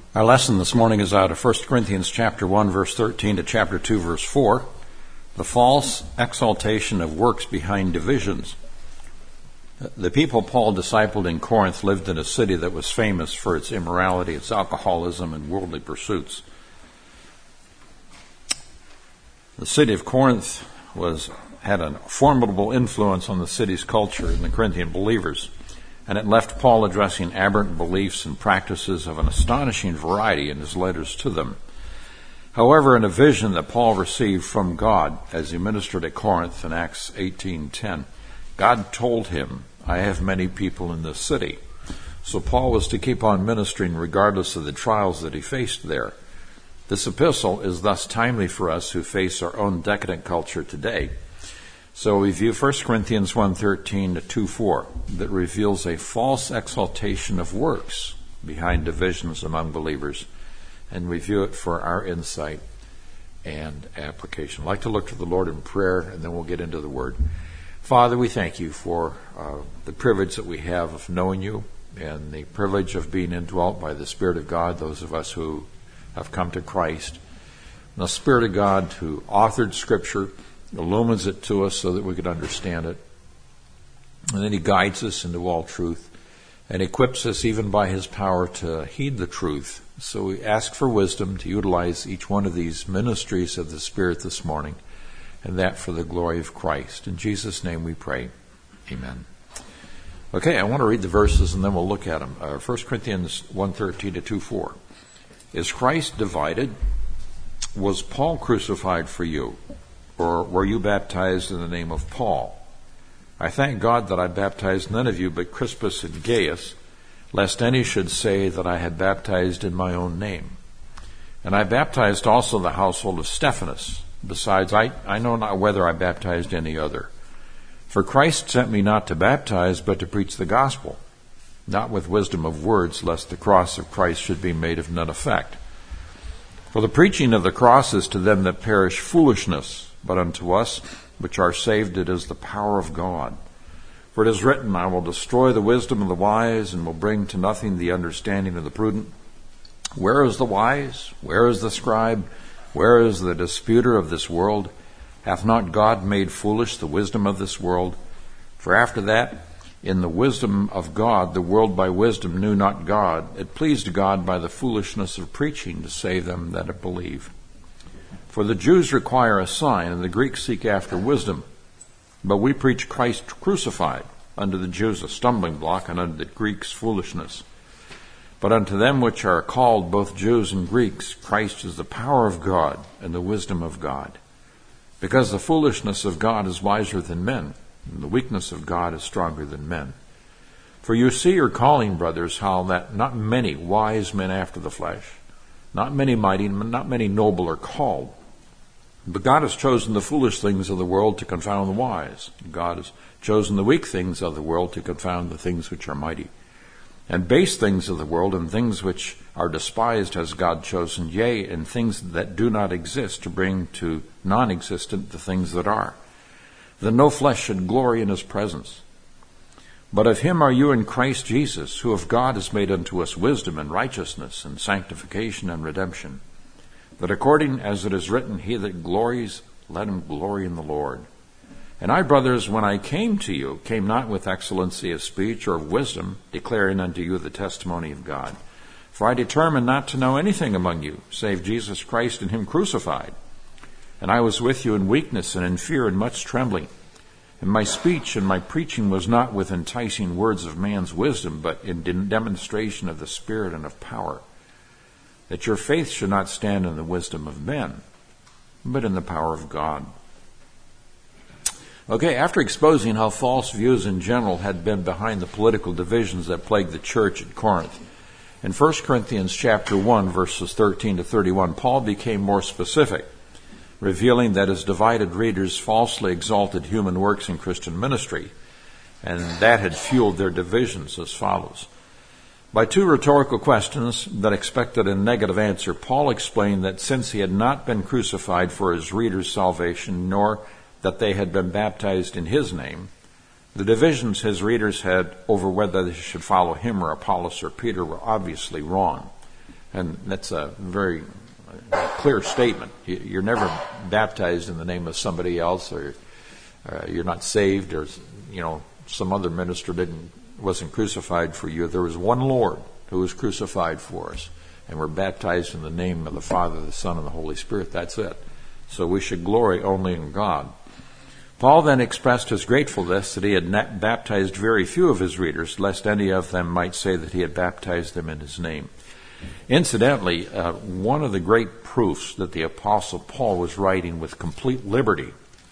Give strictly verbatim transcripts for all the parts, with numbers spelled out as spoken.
Our lesson this morning is out of First Corinthians chapter one, verse thirteen to chapter two, verse four, the false exaltation of works behind divisions. The people Paul discipled in Corinth lived in a city that was famous for its immorality, its alcoholism, and worldly pursuits. The city of Corinth was had a formidable influence on the city's culture and the Corinthian believers, and it left Paul addressing aberrant beliefs and practices of an astonishing variety in his letters to them. However, in a vision that Paul received from God as he ministered at Corinth in Acts eighteen ten, God told him, "I have many people in this city." So Paul was to keep on ministering regardless of the trials that he faced there. This epistle is thus timely for us who face our own decadent culture today. So we view First Corinthians one thirteen to two four that reveals a false exaltation of works behind divisions among believers, and we view it for our insight and application. I'd like to look to the Lord in prayer, and then we'll get into the Word. Father, we thank you for uh, the privilege that we have of knowing you and the privilege of being indwelt by the Spirit of God, those of us who have come to Christ. And the Spirit of God who authored Scripture illumines it to us so that we could understand it. And then he guides us into all truth and equips us even by his power to heed the truth. So we ask for wisdom to utilize each one of these ministries of the Spirit this morning, and that for the glory of Christ. In Jesus' name we pray. Amen. Okay, I want to read the verses and then we'll look at them. Uh, First Corinthians one thirteen to two four. Is Christ divided? Was Paul crucified for you? Or were you baptized in the name of Paul? I thank God that I baptized none of you but Crispus and Gaius, lest any should say that I had baptized in my own name. And I baptized also the household of Stephanas. Besides, I, I know not whether I baptized any other. For Christ sent me not to baptize, but to preach the gospel, not with wisdom of words, lest the cross of Christ should be made of none effect. For the preaching of the cross is to them that perish foolishness, but unto us which are saved it is the power of God. For it is written, I will destroy the wisdom of the wise, and will bring to nothing the understanding of the prudent. Where is the wise? Where is the scribe? Where is the disputer of this world? Hath not God made foolish the wisdom of this world? For after that, in the wisdom of God, the world by wisdom knew not God. It pleased God by the foolishness of preaching to save them that believe. For the Jews require a sign, and the Greeks seek after wisdom. But we preach Christ crucified, unto the Jews a stumbling block, and unto the Greeks foolishness. But unto them which are called, both Jews and Greeks, Christ is the power of God and the wisdom of God. Because the foolishness of God is wiser than men, and the weakness of God is stronger than men. For you see your calling, brothers, how that not many wise men after the flesh, not many mighty, not many noble are called. But God has chosen the foolish things of the world to confound the wise. God has chosen the weak things of the world to confound the things which are mighty. And base things of the world and things which are despised has God chosen, yea, and things that do not exist to bring to non-existent the things that are, that no flesh should glory in his presence. But of him are you in Christ Jesus, who of God is made unto us wisdom and righteousness and sanctification and redemption, that according as it is written, he that glories, let him glory in the Lord. And I, brothers, when I came to you, came not with excellency of speech or of wisdom, declaring unto you the testimony of God. For I determined not to know anything among you, save Jesus Christ and him crucified. And I was with you in weakness and in fear and much trembling. And my speech and my preaching was not with enticing words of man's wisdom, but in demonstration of the Spirit and of power, that your faith should not stand in the wisdom of men, but in the power of God. Okay, after exposing how false views in general had been behind the political divisions that plagued the church at Corinth, in First Corinthians chapter one, verses thirteen to thirty-one, Paul became more specific, revealing that his divided readers falsely exalted human works in Christian ministry, and that had fueled their divisions as follows. By two rhetorical questions that expected a negative answer, Paul explained that since he had not been crucified for his readers' salvation, nor that they had been baptized in his name, the divisions his readers had over whether they should follow him or Apollos or Peter were obviously wrong. And that's a very clear statement. You're never baptized in the name of somebody else, or uh, you're not saved, or you know some other minister didn't wasn't crucified for you. There was one Lord who was crucified for us, and we're baptized in the name of the Father, the Son, and the Holy Spirit. That's it. So we should glory only in God. Paul then expressed his gratefulness that he had not baptized very few of his readers, lest any of them might say that he had baptized them in his name. Incidentally, uh, one of the great proofs that the Apostle Paul was writing with complete liberty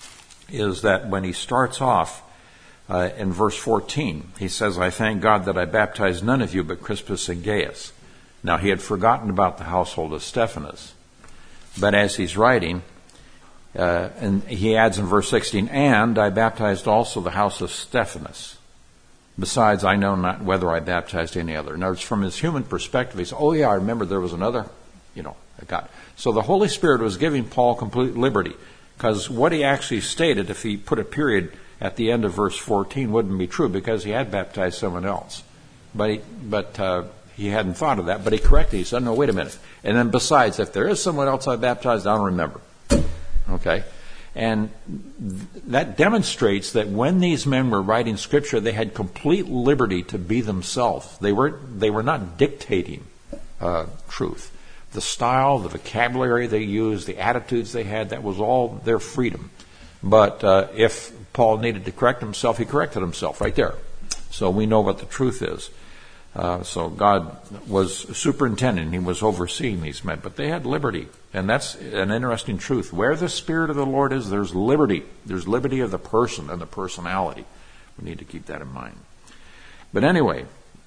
is that when he starts off uh, in verse fourteen, he says, I thank God that I baptized none of you but Crispus and Gaius. Now, he had forgotten about the household of Stephanas. But as he's writing, uh, and he adds in verse sixteen, and I baptized also the house of Stephanas. Besides, I know not whether I baptized any other. In other words, from his human perspective, he says, oh yeah, I remember there was another, you know, I got. So the Holy Spirit was giving Paul complete liberty, because what he actually stated, if he put a period at the end of verse fourteen, wouldn't be true, because he had baptized someone else. But he, but uh, he hadn't thought of that, but he corrected. He said, no, wait a minute. And then besides, if there is someone else I baptized, I don't remember. Okay? And that demonstrates that when these men were writing Scripture, they had complete liberty to be themselves. They were they were not dictating uh, truth. The style, the vocabulary they used, the attitudes they had, that was all their freedom. But uh, if Paul needed to correct himself, he corrected himself right there. So we know what the truth is. Uh, so God was superintending, he was overseeing these men, but they had liberty. And that's an interesting truth. Where the Spirit of the Lord is, there's liberty. There's liberty of the person and the personality. We need to keep that in mind. But anyway,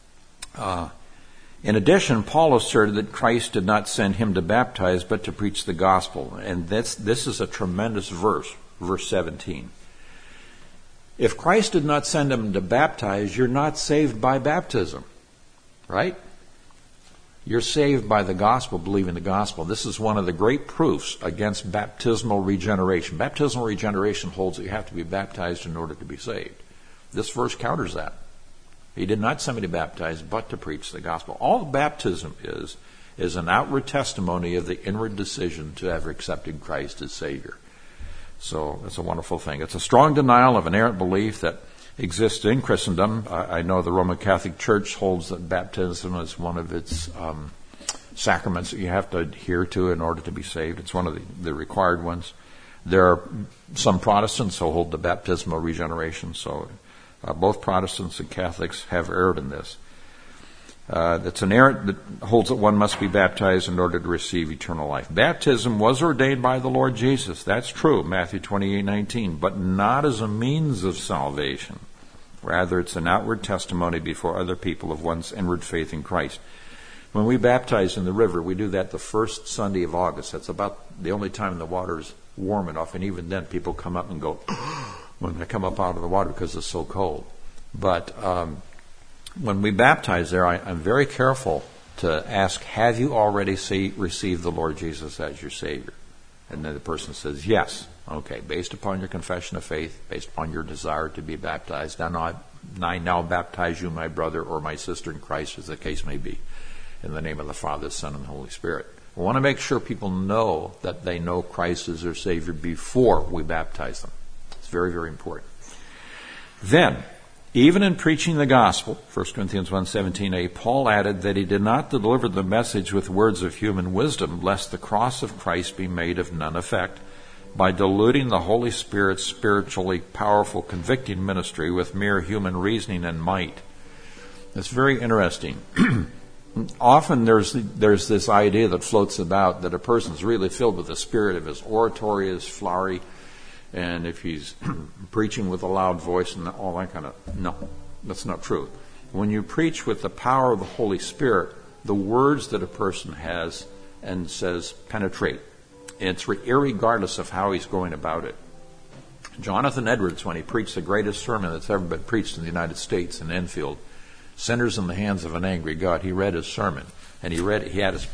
uh, in addition, Paul asserted that Christ did not send him to baptize, but to preach the gospel. And this, this is a tremendous verse, verse seventeen. If Christ did not send him to baptize, you're not saved by baptism. Right? You're saved by the gospel, believing the gospel. This is one of the great proofs against baptismal regeneration. Baptismal regeneration holds that you have to be baptized in order to be saved. This verse counters that. He did not send me to baptize, but to preach the gospel. All baptism is, is an outward testimony of the inward decision to have accepted Christ as Savior. So it's a wonderful thing. It's a strong denial of an errant belief that exists in Christendom. I, I know the Roman Catholic Church holds that baptism is one of its um, sacraments that you have to adhere to in order to be saved. It's one of the, the required ones. There are some Protestants who hold the baptismal regeneration, so uh, both Protestants and Catholics have erred in this. Uh, it's an error that holds that one must be baptized in order to receive eternal life. Baptism was ordained by the Lord Jesus. That's true, Matthew twenty-eight nineteen, but not as a means of salvation. Rather, it's an outward testimony before other people of one's inward faith in Christ. When we baptize in the river, we do that the first Sunday of August. That's about the only time the water is warm enough, and even then people come up and go when they come up out of the water because it's so cold. But um when we baptize there, I, I'm very careful to ask, have you already see, received the Lord Jesus as your Savior? And then the person says, yes. Okay, based upon your confession of faith, based upon your desire to be baptized, now I, I now baptize you, my brother or my sister in Christ, as the case may be, in the name of the Father, the Son, and the Holy Spirit. We want to make sure people know that they know Christ as their Savior before we baptize them. It's very, very important. Then, even in preaching the gospel, First Corinthians one seventeen a, Paul added that he did not deliver the message with words of human wisdom, lest the cross of Christ be made of none effect, by diluting the Holy Spirit's spiritually powerful convicting ministry with mere human reasoning and might. It's very interesting. Often there's there's this idea that floats about that a person's really filled with the Spirit if his oratory is flowery, and if he's preaching with a loud voice and all that kind of... No, that's not true. When you preach with the power of the Holy Spirit, the words that a person has and says penetrate. It's irregardless of how he's going about it. Jonathan Edwards, when he preached the greatest sermon that's ever been preached in the United States in Enfield, Sinners in the Hands of an Angry God, he read his sermon. And he read he had his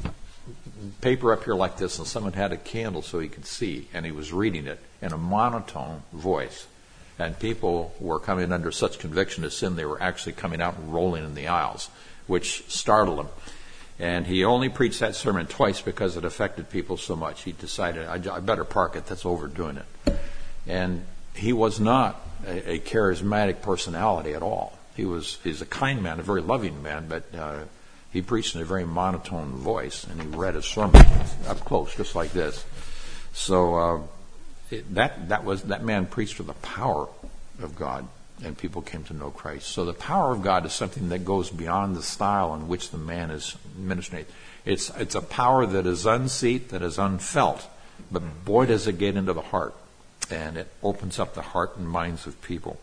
paper up here like this, and someone had a candle so he could see, and he was reading it in a monotone voice. And people were coming under such conviction of sin, they were actually coming out and rolling in the aisles, which startled them. And he only preached that sermon twice because it affected people so much. He decided, I, I better park it, that's overdoing it. And he was not a, a charismatic personality at all. He was he's a kind man, a very loving man, but uh, he preached in a very monotone voice, and he read his sermon up close, just like this. So uh, it, that that was that man preached with the power of God, and people came to know Christ. So the power of God is something that goes beyond the style in which the man is ministering. It's it's a power that is unseen, that is unfelt, but boy does it get into the heart, and it opens up the heart and minds of people.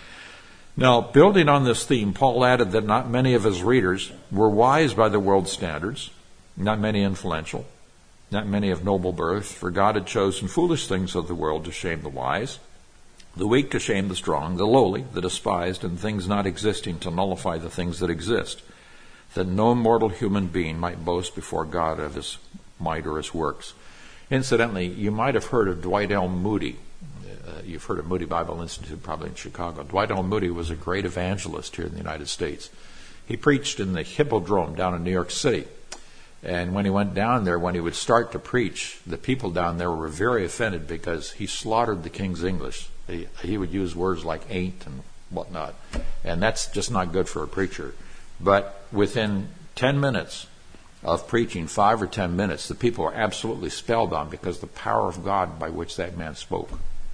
Now, building on this theme, Paul added that not many of his readers were wise by the world's standards, not many influential, not many of noble birth, for God had chosen foolish things of the world to shame the wise, the weak to shame the strong, the lowly, the despised, and things not existing to nullify the things that exist, that no mortal human being might boast before God of his might or his works. Incidentally, you might have heard of Dwight L. Moody. Uh, you've heard of Moody Bible Institute, probably in Chicago. Dwight L. Moody was a great evangelist here in the United States. He preached in the Hippodrome down in New York City. And when he went down there, when he would start to preach, the people down there were very offended because he slaughtered the King's English. He, he would use words like ain't and whatnot. And that's just not good for a preacher. But within ten minutes of preaching, five or ten minutes, the people were absolutely spellbound because the power of God by which that man spoke.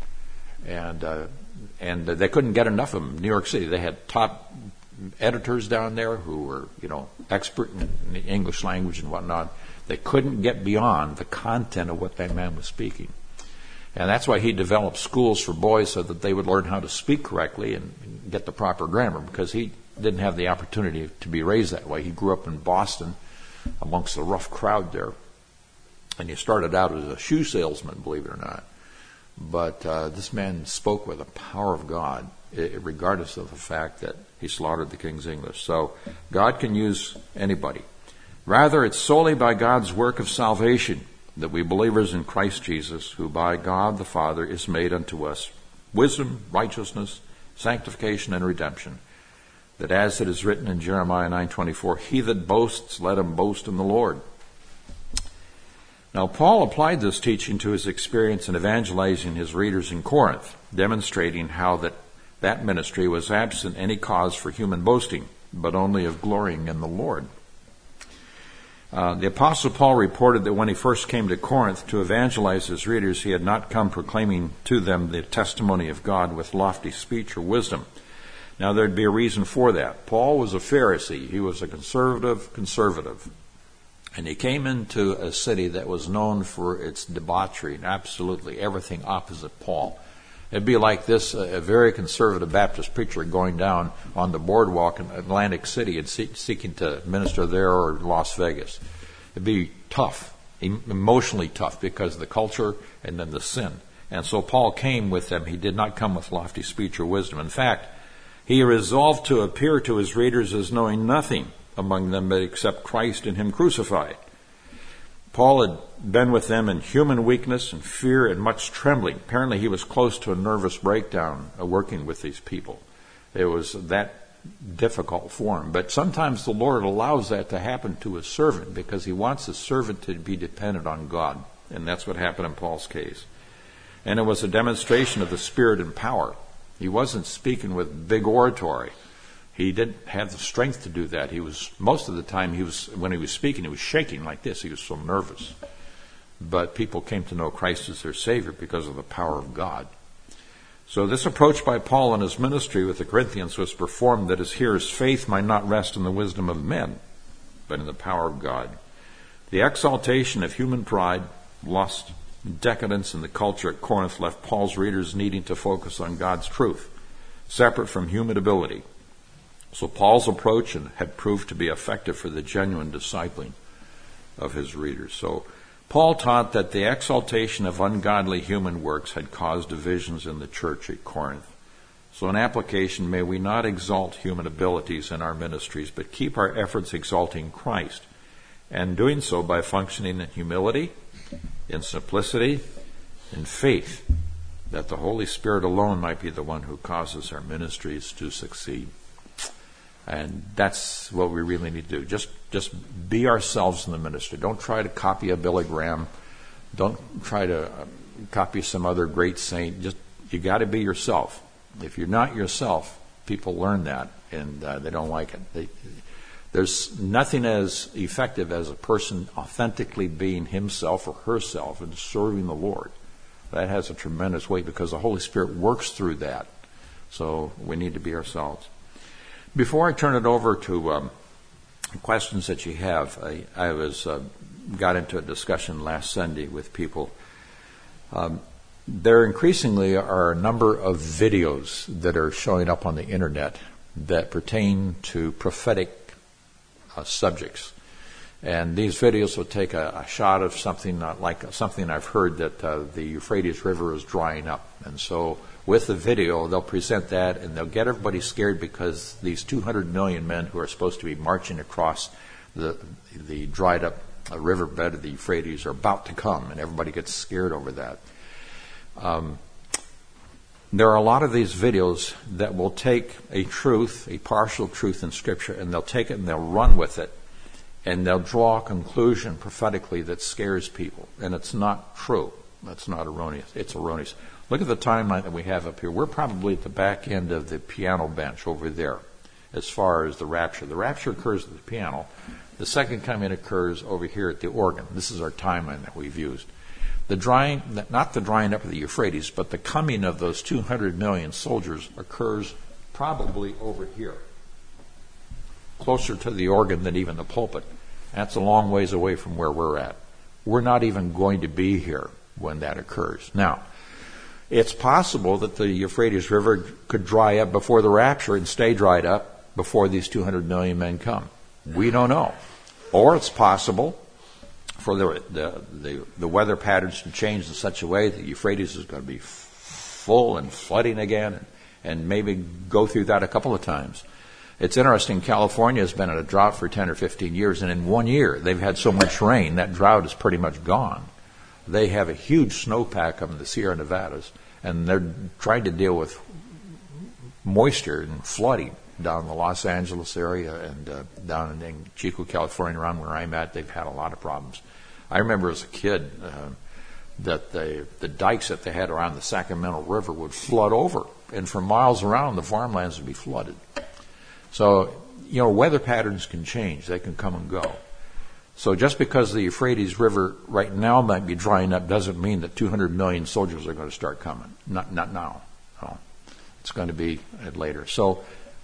And uh, and they couldn't get enough of him. New York City, they had top editors down there who were, you know, expert in the English language and whatnot. They couldn't get beyond the content of what that man was speaking. And that's why he developed schools for boys so that they would learn how to speak correctly and get the proper grammar, because he didn't have the opportunity to be raised that way. He grew up in Boston amongst the rough crowd there. And he started out as a shoe salesman, believe it or not. But uh, this man spoke with the power of God, regardless of the fact that he slaughtered the King's English. So God can use anybody. Rather, it's solely by God's work of salvation that we believers in Christ Jesus, who by God the Father is made unto us wisdom, righteousness, sanctification, and redemption, that as it is written in Jeremiah nine twenty-four, he that boasts, let him boast in the Lord. Now, Paul applied this teaching to his experience in evangelizing his readers in Corinth, demonstrating how that, that ministry was absent any cause for human boasting, but only of glorying in the Lord. Uh, the Apostle Paul reported that when he first came to Corinth to evangelize his readers, he had not come proclaiming to them the testimony of God with lofty speech or wisdom. Now, there'd be a reason for that. Paul was a Pharisee. He was a conservative conservative. And he came into a city that was known for its debauchery and absolutely everything opposite Paul. It'd be like this, a very conservative Baptist preacher going down on the boardwalk in Atlantic City and see, seeking to minister there, or Las Vegas. It'd be tough, emotionally tough, because of the culture and then the sin. And so Paul came with them. He did not come with lofty speech or wisdom. In fact, he resolved to appear to his readers as knowing nothing among them but except Christ and him crucified. Paul had been with them in human weakness and fear and much trembling. Apparently he was close to a nervous breakdown uh, working with these people. It was that difficult for him. But sometimes the Lord allows that to happen to his servant because he wants his servant to be dependent on God. And that's what happened in Paul's case. And it was a demonstration of the Spirit and power. He wasn't speaking with big oratory. He didn't have the strength to do that. He was, most of the time, he was, when he was speaking, he was shaking like this. He was so nervous. But people came to know Christ as their Savior because of the power of God. So this approach by Paul in his ministry with the Corinthians was performed that his hearers' faith might not rest in the wisdom of men, but in the power of God. The exaltation of human pride, lust, decadence in the culture at Corinth left Paul's readers needing to focus on God's truth, separate from human ability. So Paul's approach had proved to be effective for the genuine discipling of his readers. So Paul taught that the exaltation of ungodly human works had caused divisions in the church at Corinth. So in application, may we not exalt human abilities in our ministries, but keep our efforts exalting Christ, and doing so by functioning in humility, in simplicity, in faith, that the Holy Spirit alone might be the one who causes our ministries to succeed. And that's what we really need to do. Just just be ourselves in the ministry. Don't try to copy a Billy Graham. Don't try to um, copy some other great saint. Just you got to be yourself. If you're not yourself, people learn that, and uh, they don't like it. They, there's nothing as effective as a person authentically being himself or herself and serving the Lord. That has a tremendous weight because the Holy Spirit works through that. So we need to be ourselves. Before I turn it over to um, questions that you have, I, I was uh, got into a discussion last Sunday with people. Um, there increasingly are a number of videos that are showing up on the internet that pertain to prophetic uh, subjects. And these videos will take a, a shot of something uh, like something I've heard that uh, the Euphrates River is drying up. And so with the video, they'll present that and they'll get everybody scared because these two hundred million men who are supposed to be marching across the the dried up uh, riverbed of the Euphrates are about to come, and everybody gets scared over that. Um, there are a lot of these videos that will take a truth, a partial truth in Scripture, and they'll take it and they'll run with it. And they'll draw a conclusion prophetically that scares people. And it's not true. That's not erroneous. It's erroneous. Look at the timeline that we have up here. We're probably at the back end of the piano bench over there as far as the rapture. The rapture occurs at the piano. The second coming occurs over here at the organ. This is our timeline that we've used. The drying, not the drying up of the Euphrates, but the coming of those two hundred million soldiers occurs probably over here, closer to the organ than even the pulpit. That's a long ways away from where we're at. We're not even going to be here when that occurs. Now, it's possible that the Euphrates River could dry up before the rapture and stay dried up before these two hundred million men come. We don't know. Or it's possible for the the, the, the weather patterns to change in such a way that Euphrates is going to be full and flooding again, and, and maybe go through that a couple of times. It's interesting, California has been in a drought for ten or fifteen years, and in one year they've had so much rain, that drought is pretty much gone. They have a huge snowpack up in the Sierra Nevadas, and they're trying to deal with moisture and flooding down in the Los Angeles area and uh, down in, in Chico, California, around where I'm at. They've had a lot of problems. I remember as a kid uh, that the, the dikes that they had around the Sacramento River would flood over, and for miles around the farmlands would be flooded. So, you know, weather patterns can change. They can come and go. So just because the Euphrates River right now might be drying up doesn't mean that two hundred million soldiers are going to start coming. Not not now. No. It's going to be later. So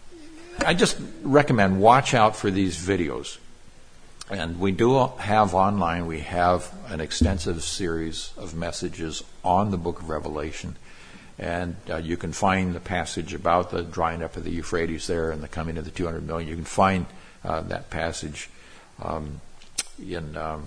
I just recommend watch out for these videos. And we do have online, we have an extensive series of messages on the book of Revelation. And uh, you can find the passage about the drying up of the Euphrates there and the coming of the two hundred million. You can find uh, that passage um, in, um,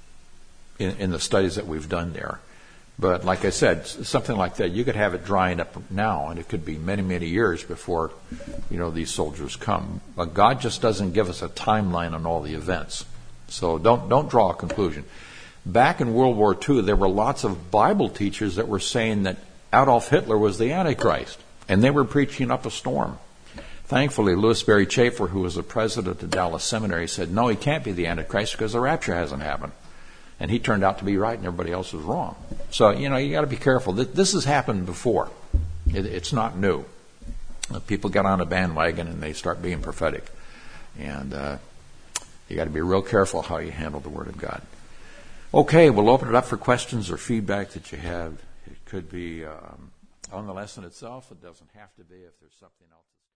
in in the studies that we've done there. But like I said, something like that, you could have it drying up now, and it could be many, many years before, you know, these soldiers come. But God just doesn't give us a timeline on all the events. So don't don't draw a conclusion. Back in World War Two, there were lots of Bible teachers that were saying that Adolf Hitler was the Antichrist, and they were preaching up a storm. Thankfully, Louis Berry Chafer, who was the president of Dallas Seminary, said, no, he can't be the Antichrist because the rapture hasn't happened. And he turned out to be right, and everybody else was wrong. So, you know, you got to be careful. This has happened before. It, it's not new. People get on a bandwagon, and they start being prophetic. And uh, you got to be real careful how you handle the Word of God. Okay, we'll open it up for questions or feedback that you have. It could be um, on the lesson itself. It doesn't have to be if there's something else.